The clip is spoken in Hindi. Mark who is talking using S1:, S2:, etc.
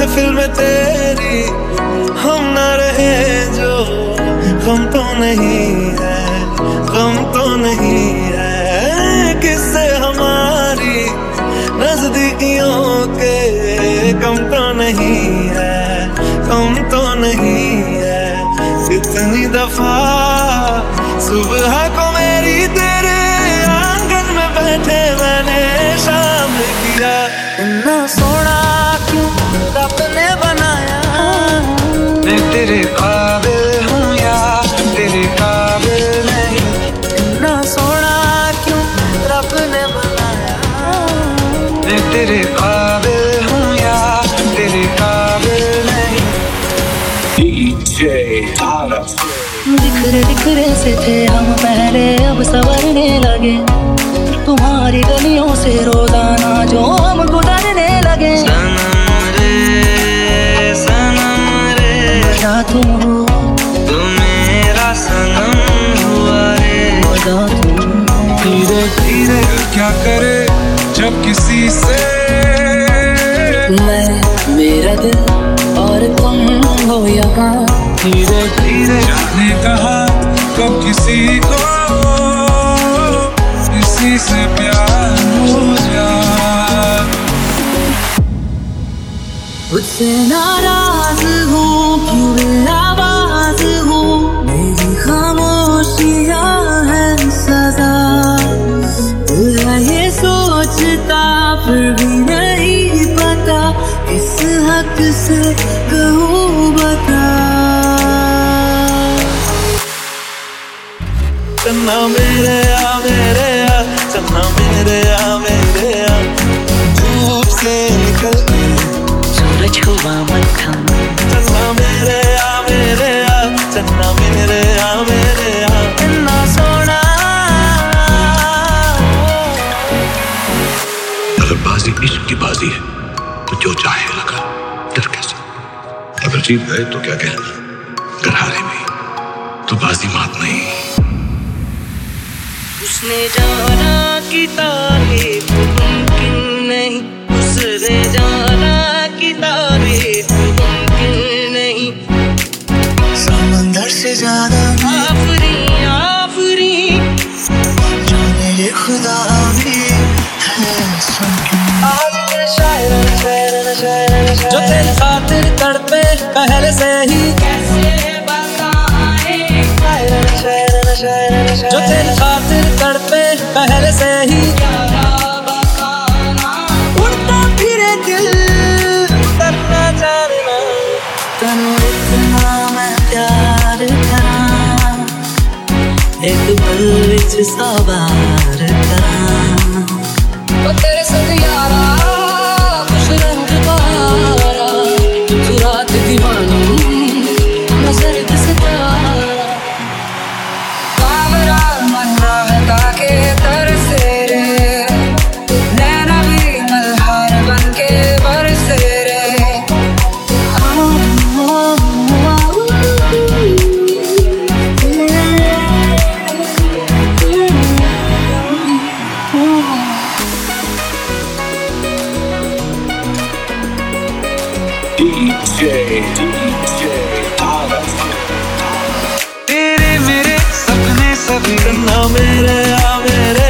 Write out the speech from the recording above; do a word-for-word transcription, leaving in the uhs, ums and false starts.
S1: महफिल में तेरी हम ना रहे जो, गम तो नहीं है, गम तो नहीं है। किससे हमारी नजदीकियों के कम तो नहीं है, कम तो नहीं है। कितनी दफा सुबह को मेरी तेरे आंगन में बैठे मैंने शामिल किया।
S2: इतना सोना क्यों रब ने बनाया,
S1: मैं तेरे काबिल हूँ या तेरे काबिल नहीं।
S2: इतना सोना क्यों रब ने बनाया,
S1: मैं तेरे काबिल हूँ या तेरे काबिल नहीं। डीजे तारक।
S2: बिखरे बिखरे से थे हम पहले, अब संवरने लगे। तुम्हारी गलियों से रोजाना जो हम गुजरने लगे।
S1: सनम रे सनम रे,
S2: क्या तुम हो,
S1: तू मेरा सनम हुआ रे।
S2: क्या तुम
S1: धीरे धीरे क्या करे जब किसी से
S2: मैं, मेरा दिल और तुम हो यहाँ।
S1: धीरे धीरे
S3: जाने कहा कब किसी को किसी से प्यार हो जाए।
S2: मुझसे नाराज हूँ, क्यों आवाज हूँ, मेरी खामोशियाँ है सजा। दिल है ये सोचता फिर भी नहीं पता, किस हक से कहूँ बता।
S1: चन्ना मेरे आ मेरे आ, चन्ना मेरे आ मेरे आ, धूप से निकल के
S2: सूरज हुआ मक्खन।
S1: चन्ना मेरे आ मेरे आ, चन्ना मेरे आ मेरे आ।
S2: इतना सोना
S4: अगर बाजी इश्क की बाजी है तो जो चाहे लगा, डर कैसे? अगर जीत गए तो क्या कहना, अगर हारे भी तो बाजी मात नहीं।
S2: उसने जाना कि तारीफ मुमकिन नहीं, उसने जाना कि तारीफ मुमकिन नहीं। समंदर से ज्यादा आफरी आफरी, जाने ये खुदा भी है जो तेरे खातिर तड़पे पहले से ही, कैसे बताएं, जो तेरे खातिर तड़पे पहले से ही। उड़ता फिरे दिल करना जानना, तनु इतना मैं प्यार करा, एक पल विच सवार करा। ओ तेरे संग यारा खुश रंग पारा, तू रात दीवाना नजर सितारा। बाबरा मन रहता के तरसे रे, नैना भी मल्हार बन के बरसे रे।
S4: DJ DJ Tarak.
S1: तेरे मेरे सपने सभी, चन्ना मेरे आ मेरे